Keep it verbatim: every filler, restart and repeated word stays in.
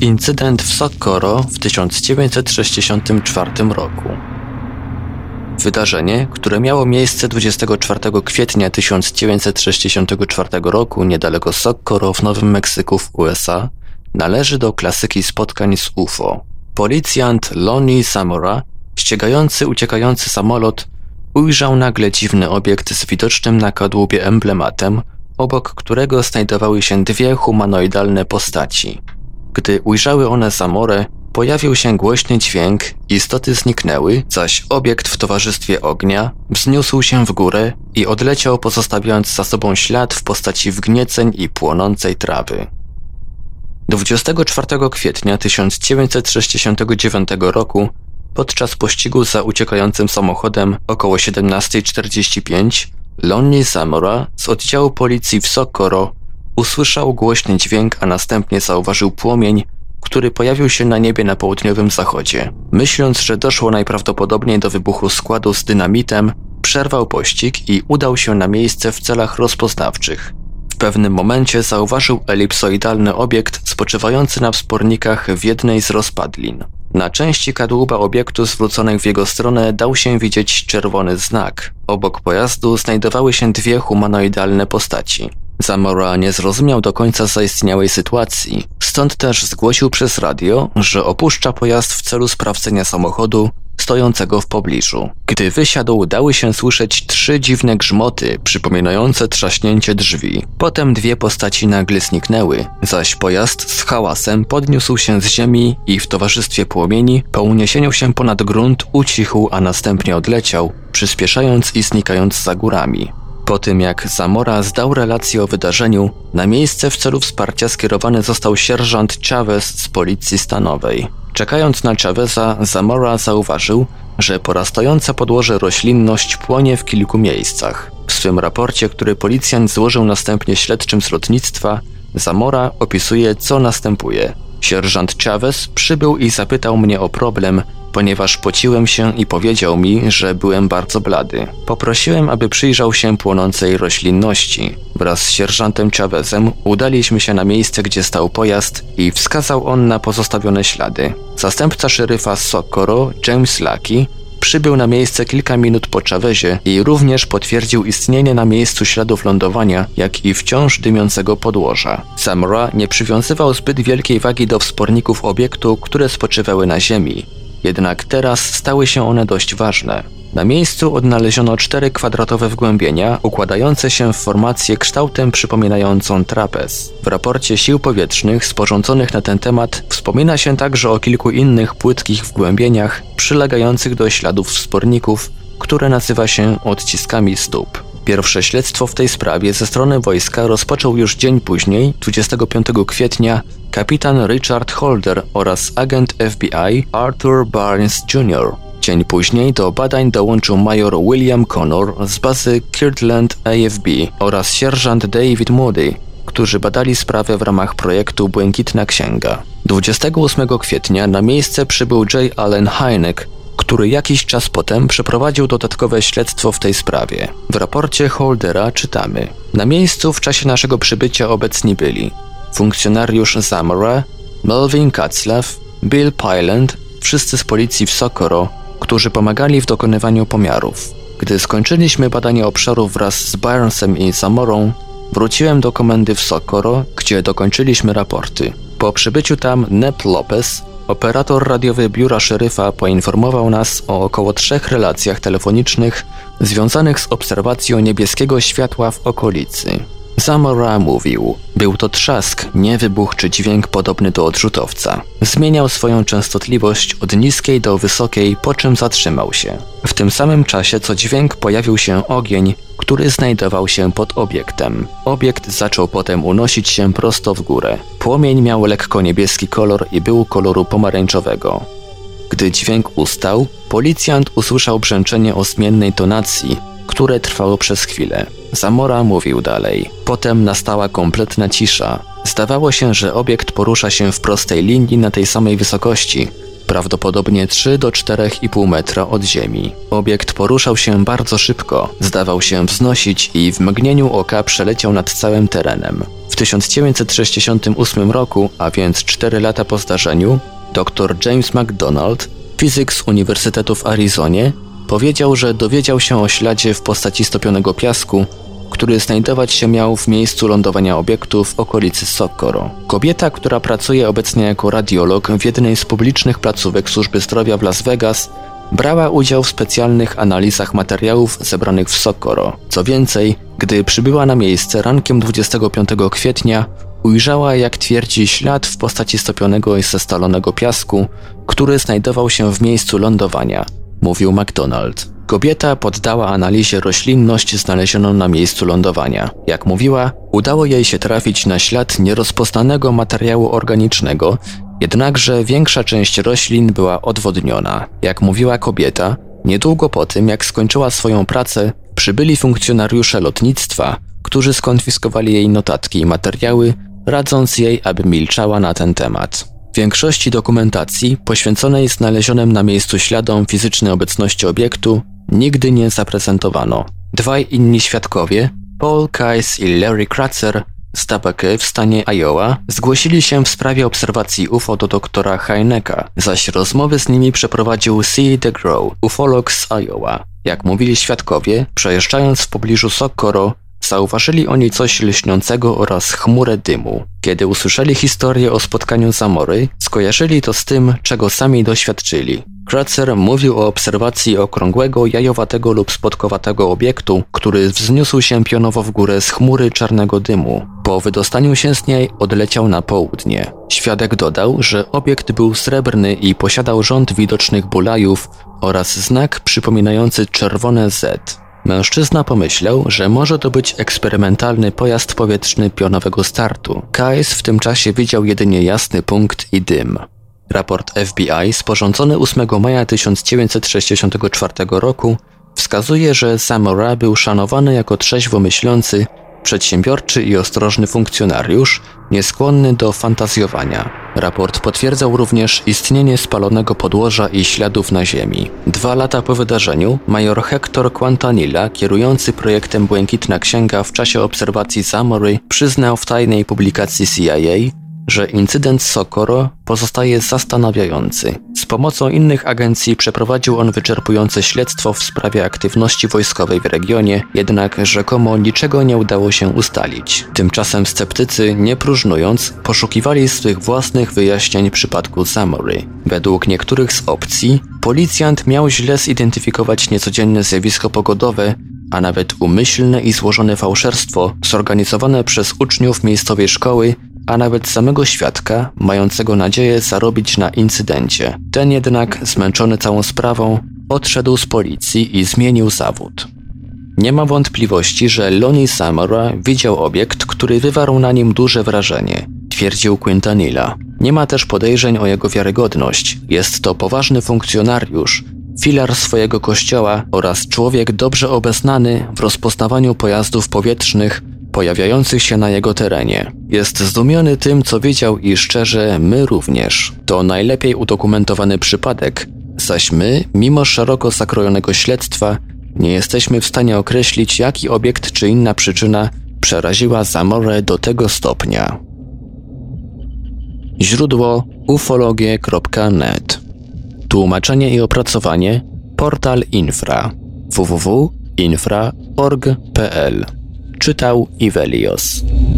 Incydent w Socorro w tysiąc dziewięćset sześćdziesiątym czwartym roku. Wydarzenie, które miało miejsce dwudziestego czwartego kwietnia tysiąc dziewięćset sześćdziesiątego czwartego roku niedaleko Socorro w Nowym Meksyku w U S A, należy do klasyki spotkań z U F O. Policjant Lonnie Zamora, ścigający uciekający samolot, ujrzał nagle dziwny obiekt z widocznym na kadłubie emblematem, obok którego znajdowały się dwie humanoidalne postaci. Gdy ujrzały one Zamorę, pojawił się głośny dźwięk, istoty zniknęły, zaś obiekt w towarzystwie ognia wzniósł się w górę i odleciał, pozostawiając za sobą ślad w postaci wgnieceń i płonącej trawy. dwudziestego czwartego kwietnia tysiąc dziewięćset sześćdziesiątego dziewiątego roku podczas pościgu za uciekającym samochodem około siedemnasta czterdzieści pięć Lonnie Zamora z oddziału policji w Socorro usłyszał głośny dźwięk, a następnie zauważył płomień, który pojawił się na niebie na południowym zachodzie. Myśląc, że doszło najprawdopodobniej do wybuchu składu z dynamitem, przerwał pościg i udał się na miejsce w celach rozpoznawczych. W pewnym momencie zauważył elipsoidalny obiekt spoczywający na wspornikach w jednej z rozpadlin. Na części kadłuba obiektu zwróconej w jego stronę dał się widzieć czerwony znak. Obok pojazdu znajdowały się dwie humanoidalne postaci. Zamora nie zrozumiał do końca zaistniałej sytuacji, stąd też zgłosił przez radio, że opuszcza pojazd w celu sprawdzenia samochodu stojącego w pobliżu. Gdy wysiadł, dały się słyszeć trzy dziwne grzmoty przypominające trzaśnięcie drzwi. Potem dwie postaci nagle zniknęły, zaś pojazd z hałasem podniósł się z ziemi i w towarzystwie płomieni po uniesieniu się ponad grunt ucichł, a następnie odleciał, przyspieszając i znikając za górami. Po tym jak Zamora zdał relację o wydarzeniu, na miejsce w celu wsparcia skierowany został sierżant Chavez z policji stanowej. Czekając na Chaveza, Zamora zauważył, że porastająca podłoże roślinność płonie w kilku miejscach. W swym raporcie, który policjant złożył następnie śledczym z lotnictwa, Zamora opisuje, co następuje. Sierżant Chavez przybył i zapytał mnie o problem, ponieważ pociłem się i powiedział mi, że byłem bardzo blady. Poprosiłem, aby przyjrzał się płonącej roślinności. Wraz z sierżantem Chavezem udaliśmy się na miejsce, gdzie stał pojazd i wskazał on na pozostawione ślady. Zastępca szeryfa z Socorro, James Lucky, przybył na miejsce kilka minut po Chavezie i również potwierdził istnienie na miejscu śladów lądowania, jak i wciąż dymiącego podłoża. Zamora nie przywiązywał zbyt wielkiej wagi do wsporników obiektu, które spoczywały na ziemi. Jednak teraz stały się one dość ważne. Na miejscu odnaleziono cztery kwadratowe wgłębienia układające się w formację kształtem przypominającą trapez. W raporcie sił powietrznych sporządzonych na ten temat wspomina się także o kilku innych płytkich wgłębieniach przylegających do śladów wsporników, które nazywa się odciskami stóp. Pierwsze śledztwo w tej sprawie ze strony wojska rozpoczął już dzień później, dwudziestego piątego kwietnia, kapitan Richard Holder oraz agent F B I Arthur Barnes junior Dzień później do badań dołączył major William Connor z bazy Kirtland A F B oraz sierżant David Moody, którzy badali sprawę w ramach projektu Błękitna Księga. dwudziestego ósmego kwietnia na miejsce przybył J. Allen Hynek, który jakiś czas potem przeprowadził dodatkowe śledztwo w tej sprawie. W raporcie Holdera czytamy: na miejscu w czasie naszego przybycia obecni byli funkcjonariusz Zamora, Melvin Katzlaff, Bill Pyland, wszyscy z policji w Socorro, którzy pomagali w dokonywaniu pomiarów. Gdy skończyliśmy badanie obszaru wraz z Barnesem i Zamorą, wróciłem do komendy w Socorro, gdzie dokończyliśmy raporty. Po przybyciu tam Ned Lopez, operator radiowy biura szeryfa, poinformował nas o około trzech relacjach telefonicznych związanych z obserwacją niebieskiego światła w okolicy. Zamora mówił: był to trzask, nie wybuch czy dźwięk podobny do odrzutowca. Zmieniał swoją częstotliwość od niskiej do wysokiej, po czym zatrzymał się. W tym samym czasie co dźwięk pojawił się ogień, który znajdował się pod obiektem. Obiekt zaczął potem unosić się prosto w górę. Płomień miał lekko niebieski kolor i był koloru pomarańczowego. Gdy dźwięk ustał, policjant usłyszał brzęczenie o zmiennej tonacji, które trwało przez chwilę. Zamora mówił dalej. Potem nastała kompletna cisza. Zdawało się, że obiekt porusza się w prostej linii na tej samej wysokości, prawdopodobnie trzy do czterech i pół metra od ziemi. Obiekt poruszał się bardzo szybko, zdawał się wznosić i w mgnieniu oka przeleciał nad całym terenem. W tysiąc dziewięćset sześćdziesiątym ósmym roku, a więc cztery lata po zdarzeniu, dr James McDonald, fizyk z Uniwersytetu w Arizonie, powiedział, że dowiedział się o śladzie w postaci stopionego piasku, który znajdować się miał w miejscu lądowania obiektu w okolicy Socorro. Kobieta, która pracuje obecnie jako radiolog w jednej z publicznych placówek służby zdrowia w Las Vegas, brała udział w specjalnych analizach materiałów zebranych w Socorro. Co więcej, gdy przybyła na miejsce rankiem dwudziestego piątego kwietnia, ujrzała, jak twierdzi, ślad w postaci stopionego i zestalonego piasku, który znajdował się w miejscu lądowania, mówił McDonald. Kobieta poddała analizie roślinność znalezioną na miejscu lądowania. Jak mówiła, udało jej się trafić na ślad nierozpoznanego materiału organicznego, jednakże większa część roślin była odwodniona. Jak mówiła kobieta, niedługo po tym, jak skończyła swoją pracę, przybyli funkcjonariusze lotnictwa, którzy skonfiskowali jej notatki i materiały, radząc jej, aby milczała na ten temat. W większości dokumentacji poświęconej znalezionym na miejscu śladom fizycznej obecności obiektu nigdy nie zaprezentowano. Dwaj inni świadkowie, Paul Kais i Larry Kratzer z Tabake w stanie Iowa, zgłosili się w sprawie obserwacji U F O do doktora Hyneka, zaś rozmowy z nimi przeprowadził C. DeGraw, ufolog z Iowa. Jak mówili świadkowie, przejeżdżając w pobliżu Socorro, zauważyli oni coś lśniącego oraz chmurę dymu. Kiedy usłyszeli historię o spotkaniu Zamory, skojarzyli to z tym, czego sami doświadczyli. Kratzer mówił o obserwacji okrągłego, jajowatego lub spłotkowatego obiektu, który wzniósł się pionowo w górę z chmury czarnego dymu. Po wydostaniu się z niej odleciał na południe. Świadek dodał, że obiekt był srebrny i posiadał rząd widocznych bulajów oraz znak przypominający czerwone Z. Mężczyzna pomyślał, że może to być eksperymentalny pojazd powietrzny pionowego startu. Kais w tym czasie widział jedynie jasny punkt i dym. Raport F B I sporządzony ósmego maja tysiąc dziewięćset sześćdziesiątego czwartego roku wskazuje, że Zamora był szanowany jako trzeźwo myślący, przedsiębiorczy i ostrożny funkcjonariusz, nieskłonny do fantazjowania. Raport potwierdzał również istnienie spalonego podłoża i śladów na ziemi. Dwa lata po wydarzeniu major Hector Quintanilla, kierujący projektem Błękitna Księga w czasie obserwacji Zamory, przyznał w tajnej publikacji C I A, że incydent Socorro pozostaje zastanawiający. Z pomocą innych agencji przeprowadził on wyczerpujące śledztwo w sprawie aktywności wojskowej w regionie, jednak rzekomo niczego nie udało się ustalić. Tymczasem sceptycy, nie próżnując, poszukiwali swych własnych wyjaśnień przypadku Zamory. Według niektórych z opcji, policjant miał źle zidentyfikować niecodzienne zjawisko pogodowe, a nawet umyślne i złożone fałszerstwo zorganizowane przez uczniów miejscowej szkoły, a nawet samego świadka, mającego nadzieję zarobić na incydencie. Ten jednak, zmęczony całą sprawą, odszedł z policji i zmienił zawód. Nie ma wątpliwości, że Lonnie Zamora widział obiekt, który wywarł na nim duże wrażenie, twierdził Quintanilla. Nie ma też podejrzeń o jego wiarygodność. Jest to poważny funkcjonariusz, filar swojego kościoła oraz człowiek dobrze obeznany w rozpoznawaniu pojazdów powietrznych pojawiających się na jego terenie. Jest zdumiony tym, co widział i szczerze, my również. To najlepiej udokumentowany przypadek, zaś my, mimo szeroko zakrojonego śledztwa, nie jesteśmy w stanie określić, jaki obiekt czy inna przyczyna przeraziła Zamorę do tego stopnia. Źródło ufologie kropka net. Tłumaczenie i opracowanie portal Infra w w w kropka infra kropka org kropka p l. Czytał Ivelios.